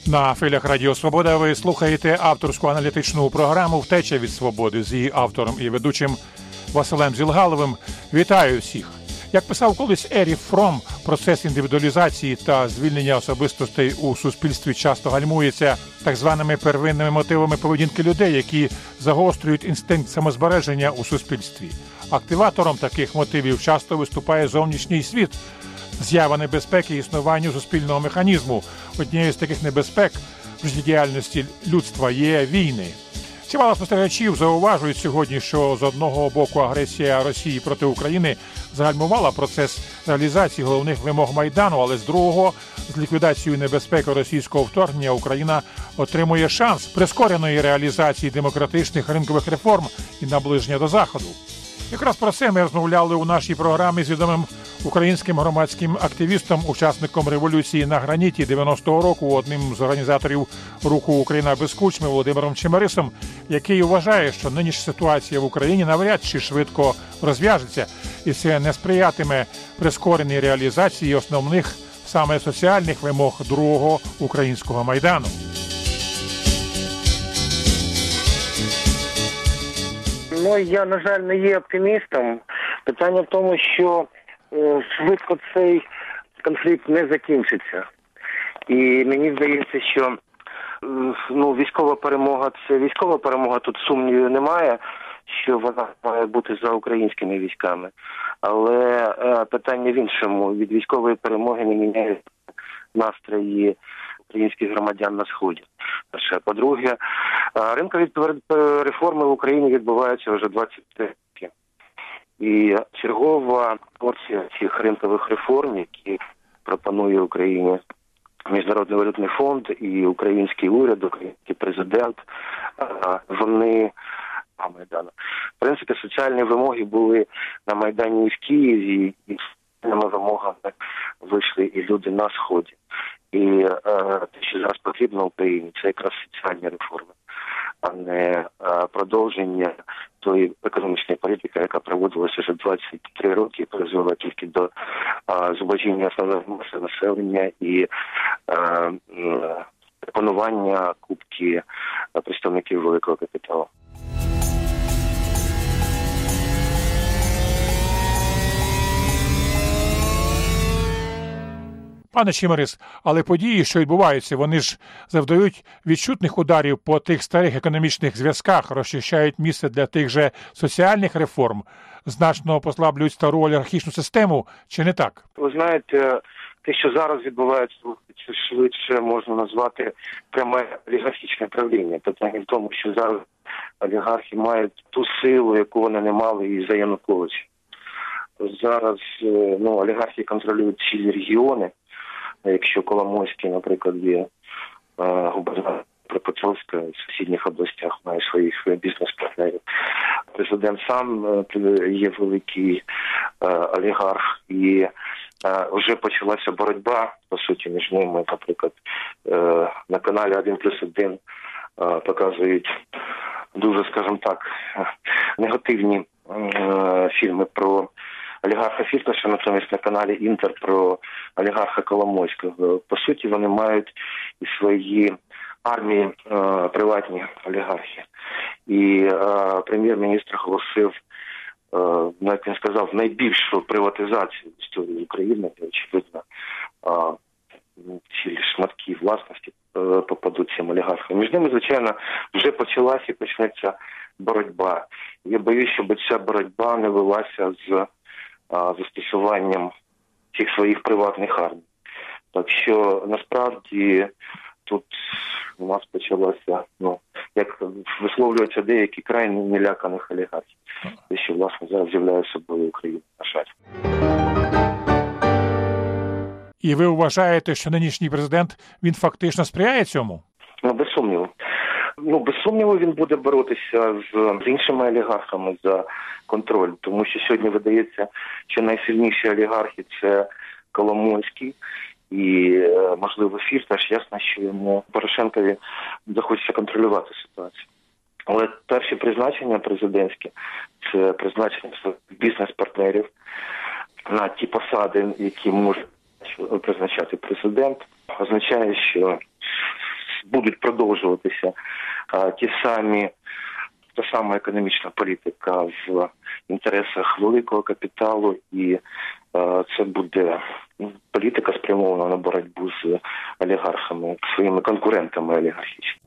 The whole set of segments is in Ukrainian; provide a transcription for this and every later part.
На хвилях Радіо Свобода ви слухаєте авторську аналітичну програму «Втеча від свободи» з її автором і ведучим Василем Зілгаловим. Вітаю всіх! Як писав колись Еріх Фром, процес індивідуалізації та звільнення особистостей у суспільстві часто гальмується так званими первинними мотивами поведінки людей, які загострюють інстинкт самозбереження у суспільстві. Активатором таких мотивів часто виступає зовнішній світ, з'ява небезпеки існуванню суспільного механізму. Однією з таких небезпек в життєдіяльності людства є війни. Чимало спостерігачів зауважують сьогодні, що з одного боку агресія Росії проти України загальмувала процес реалізації головних вимог Майдану, але з другого, з ліквідацією небезпеки російського вторгнення Україна отримує шанс прискореної реалізації демократичних ринкових реформ і наближення до Заходу. Якраз про це ми розмовляли у нашій програмі з відомим українським громадським активістом, учасником революції на граніті 90-го року, одним з організаторів руху «Україна без кучми» Володимиром Чемерисом, який вважає, що нинішня ситуація в Україні навряд чи швидко розв'яжеться, і це не сприятиме прискореній реалізації основних саме соціальних вимог другого українського Майдану. Ну, я, на жаль, не є оптимістом. Питання в тому, що швидко цей конфлікт не закінчиться. І мені здається, що військова перемога – це військова перемога, тут сумнівів немає, що вона має бути за українськими військами. Але питання в іншому. Від військової перемоги не міняють настрої українських громадян на Сході. По-друге, ринкові реформи в Україні відбуваються вже 23 роки. І чергова порція цих ринкових реформ, які пропонує Україні Міжнародний валютний фонд і український уряд, український президент, вони Майдану. В принципі, соціальні вимоги були на Майдані і в Києві, і з соціальними вимогами вийшли і люди на Сході. І те, що зараз потрібно Україні, це якраз соціальні реформи, а не продовження тої економічної політики, яка проводилася вже 23 роки і призвела тільки до зубожіння основної маси населення і панування купки представників великого капіталу. Пане Чемерис, але події, що відбуваються, вони ж завдають відчутних ударів по тих старих економічних зв'язках, розчищають місце для тих же соціальних реформ, значно послаблюють стару олігархічну систему, чи не так? Ви знаєте, те, що зараз відбувається, це швидше можна назвати пряме олігархічне правління. Питання в тому, що зараз олігархи мають ту силу, яку вони не мали і за Януковича. Зараз олігархи контролюють цілі регіони. Якщо Коломойський, наприклад, є губернатор Дніпропетровська, в сусідніх областях має своїх бізнес-партнерів. Президент сам є великий олігарх, і вже почалася боротьба, по суті, між ними. Наприклад, на каналі 1+1 показують дуже, скажімо так, негативні фільми про олігарха Фірташа, натомість на каналі Інтер про олігарха Коломойського. По суті, вони мають і свої армії приватні олігархи. І прем'єр-міністр оголосив, як він сказав, найбільшу приватизацію в історії України. І, очевидно, ці шматки власності попадуть цим олігархам. Між ними, звичайно, вже почалася і почнеться боротьба. Я боюсь, щоб ця боротьба не велася з застосуванням цих своїх приватних армій. Так що, насправді, тут у нас почалося, як висловлюються деякі крайні неляканих олігархів, те, що, власне, зараз являє собою Україну, на жаль. І ви вважаєте, що нинішній президент, він фактично сприяє цьому? Без сумніву. Без сумніву він буде боротися з іншими олігархами за контроль, тому що сьогодні видається, що найсильніші олігархи – це Коломойський і, можливо, Фірташ. Ясно, що йому Порошенкові захочеться контролювати ситуацію. Але перші призначення президентські – це призначення бізнес-партнерів на ті посади, які може призначати президент. Означає, що будуть продовжуватися та сама економічна політика в інтересах великого капіталу, і це буде політика спрямована на боротьбу з олігархами, своїми конкурентами олігархічними.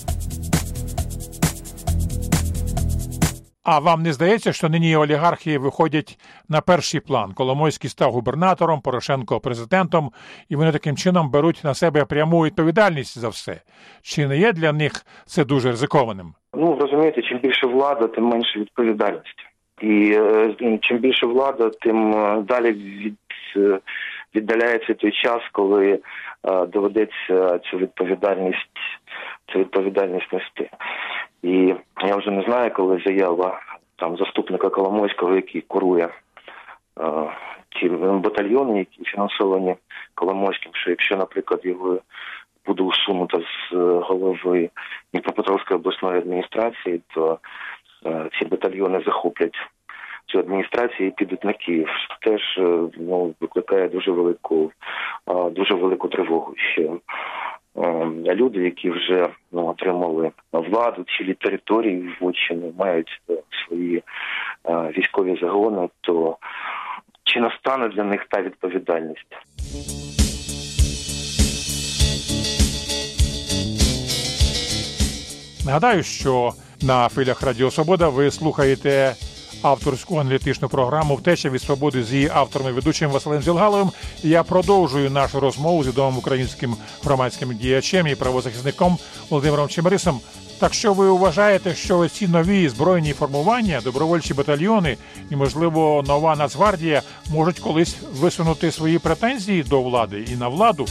А вам не здається, що нині олігархи виходять на перший план? Коломойський став губернатором, Порошенко президентом, і вони таким чином беруть на себе пряму відповідальність за все. Чи не є для них це дуже ризикованим? Розумієте, чим більше влада, тим менше відповідальності. І чим більше влада, тим далі віддаляється той час, коли доведеться цю відповідальність нести. І я вже не знаю, коли заява заступника Коломойського, який курує ті батальйони, які фінансовані Коломойським, що якщо, наприклад, його буде усунуто з голови Дніпропетровської обласної адміністрації, то ці батальйони захоплять цю адміністрацію і підуть на Київ. Теж викликає дуже велику тривогу, що люди, які вже отримали владу, цілі території в Вотчині, мають свої військові загони, то чи настане для них та відповідальність? Нагадаю, що на хвилях Радіо Свобода ви слухаєте авторську аналітичну програму «Втеча від свободи» з її автором і ведучим Василем Зілгаловим. І я продовжую нашу розмову з відомим українським громадським діячем і правозахисником Володимиром Чемерисом. Так що ви вважаєте, що ці нові збройні формування, добровольчі батальйони і, можливо, нова Нацгвардія можуть колись висунути свої претензії до влади і на владу?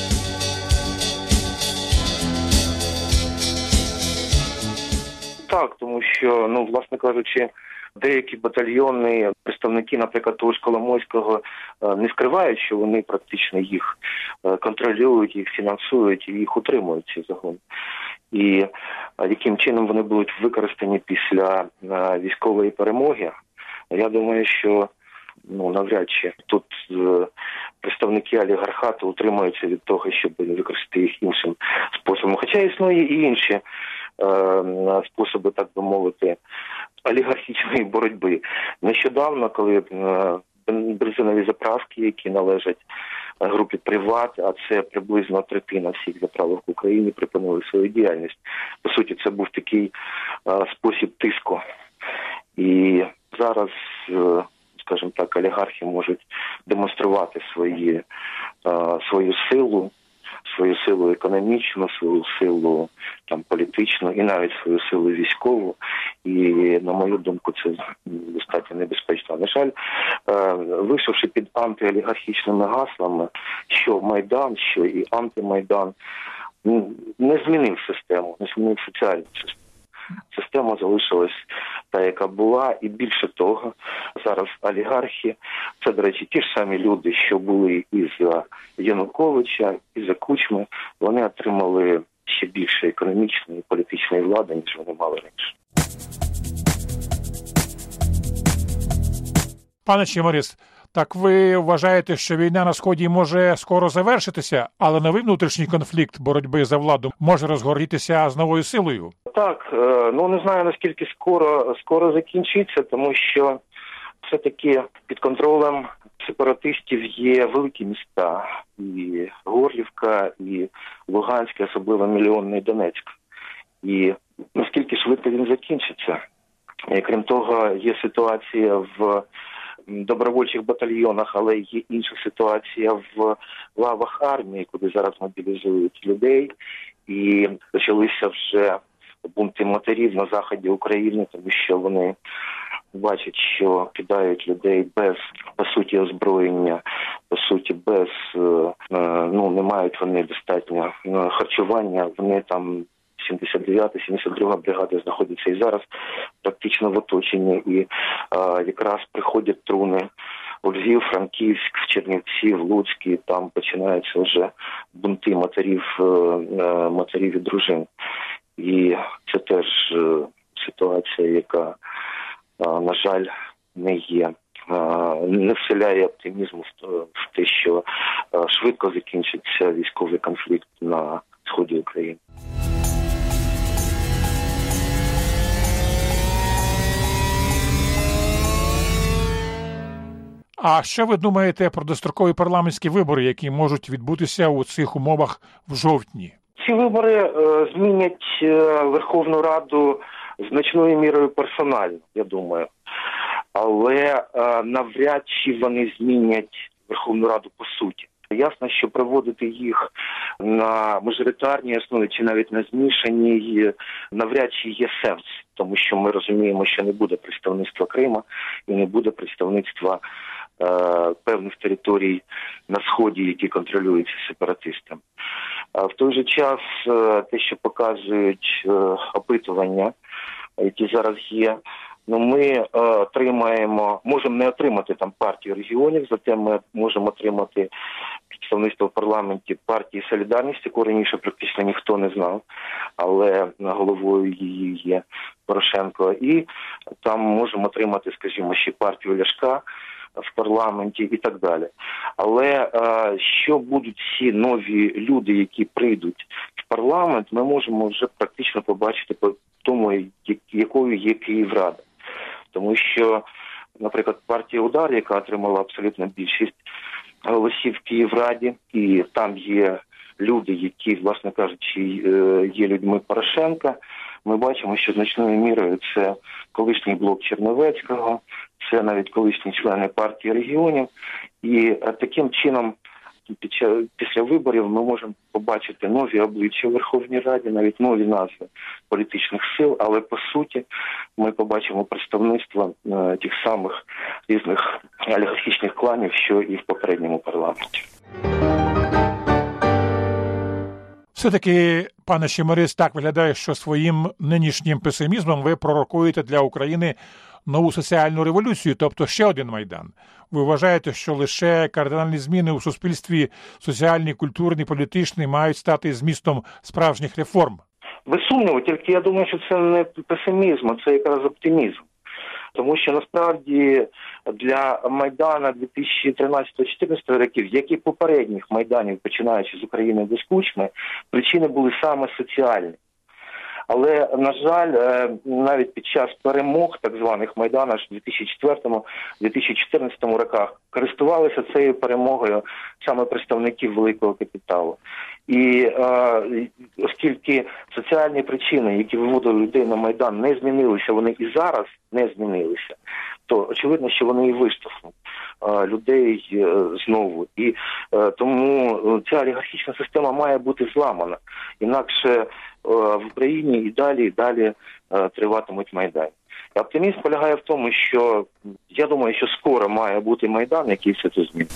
Так, тому що, власне кажучи, деякі батальйони, представники, наприклад, того ж Коломойського, не скривають, що вони практично їх контролюють, їх фінансують і їх утримують, ці загони. І яким чином вони будуть використані після військової перемоги, я думаю, що навряд чи тут представники олігархату утримуються від того, щоб використати їх іншим способом. Хоча існує і інші способи, так би мовити, олігархічної боротьби. Нещодавно, коли бензинові заправки, які належать групі «Приват», а це приблизно третина всіх заправок в Україні, припинили свою діяльність. По суті, це був такий спосіб тиску. І зараз, скажімо так, олігархи можуть демонструвати свою силу економічну, свою силу політичну і навіть свою силу військову. І, на мою думку, це достатньо небезпечно. На жаль, вийшовши під антиолігархічними гаслами, що Майдан, що і антимайдан, не змінив систему, не змінив соціальну систему. Система залишилась та, яка була, і більше того, зараз олігархи, це, до речі, ті ж самі люди, що були і за Януковича, і за Кучми, вони отримали ще більше економічної і політичної влади, ніж вони мали раніше. Пане Чемерис, так ви вважаєте, що війна на Сході може скоро завершитися, але новий внутрішній конфлікт боротьби за владу може розгорітися з новою силою? Так, не знаю, наскільки скоро закінчиться, тому що все-таки під контролем сепаратистів є великі міста, і Горлівка, і Луганськ, особливо мільйонний Донецьк. І наскільки швидко він закінчиться. І, крім того, є ситуація в добровольчих батальйонах, але є інша ситуація в лавах армії, куди зараз мобілізують людей. І почалися вже бунти матерів на заході України, тому що вони бачать, що кидають людей без, по суті, озброєння, по суті, без, не мають вони достатньо харчування, вони там 79-та, 72-га бригада знаходяться і зараз практично в оточенні, і якраз приходять труни у Львів, Франківськ, в Чернівці, в Луцьк, і там починаються вже бунти матерів і дружин. І це теж ситуація, яка, на жаль, не вселяє оптимізму в те, що швидко закінчиться військовий конфлікт на сході України. А що ви думаєте про дострокові парламентські вибори, які можуть відбутися у цих умовах в жовтні? Ці вибори змінять Верховну Раду значною мірою персонально, я думаю. Але навряд чи вони змінять Верховну Раду по суті. Ясно, що проводити їх на мажоритарній основі чи навіть на змішаній навряд чи є сенс, тому що ми розуміємо, що не буде представництва Криму і не буде представництва певних територій на Сході, які контролюються сепаратистами. В той же час те, що показують опитування, які зараз є, ми можемо не отримати там партію регіонів, зате ми можемо отримати представництво в парламенті партії «Солідарність», яку раніше практично ніхто не знав, але головою її є Порошенко. І там можемо отримати, скажімо, ще партію Ляшка в парламенті і так далі. Але що будуть ці нові люди, які прийдуть в парламент, ми можемо вже практично побачити по тому, якою є Київрада. Тому що, наприклад, партія «Удар», яка отримала абсолютно більшість голосів в Київраді, і там є люди, які, власне кажучи, є людьми Порошенка, ми бачимо, що значною мірою це колишній блок Черновецького, це навіть колишні члени партії регіонів. І таким чином після виборів ми можемо побачити нові обличчя в Верховній Раді, навіть нові назви політичних сил, але по суті ми побачимо представництво тих самих різних олігархічних кланів, що і в попередньому парламенті. Все-таки, пане Чемерис, так виглядає, що своїм нинішнім песимізмом ви пророкуєте для України нову соціальну революцію, тобто ще один Майдан. Ви вважаєте, що лише кардинальні зміни у суспільстві соціальні, культурні, політичні мають стати змістом справжніх реформ? Без сумніву, тільки я думаю, що це не песимізм, а це якраз оптимізм. Тому що насправді для Майдана 2013-2014 років, як і попередніх Майданів, починаючи з України без Кучми, причини були саме соціальні. Але, на жаль, навіть під час перемог так званих Майданах в 2004-2014 роках користувалися цією перемогою саме представники великого капіталу. І оскільки соціальні причини, які виводили людей на Майдан, не змінилися, вони і зараз не змінилися, то очевидно, що вони і виштовхнуть людей знову. І тому ця олігархічна система має бути зламана. Інакше в Україні і далі триватимуть Майдан. І оптимізм полягає в тому, що я думаю, що скоро має бути Майдан, який все це змінить.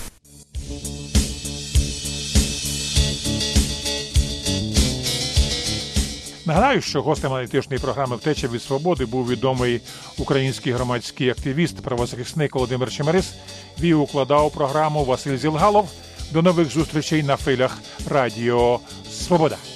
Нагадаю, що гостем аналітичної програми «Втеча від свободи» був відомий український громадський активіст, правозахисник Володимир Чемерис. Він укладав програму Василь Зілгалов. До нових зустрічей на хвилях Радіо Свобода.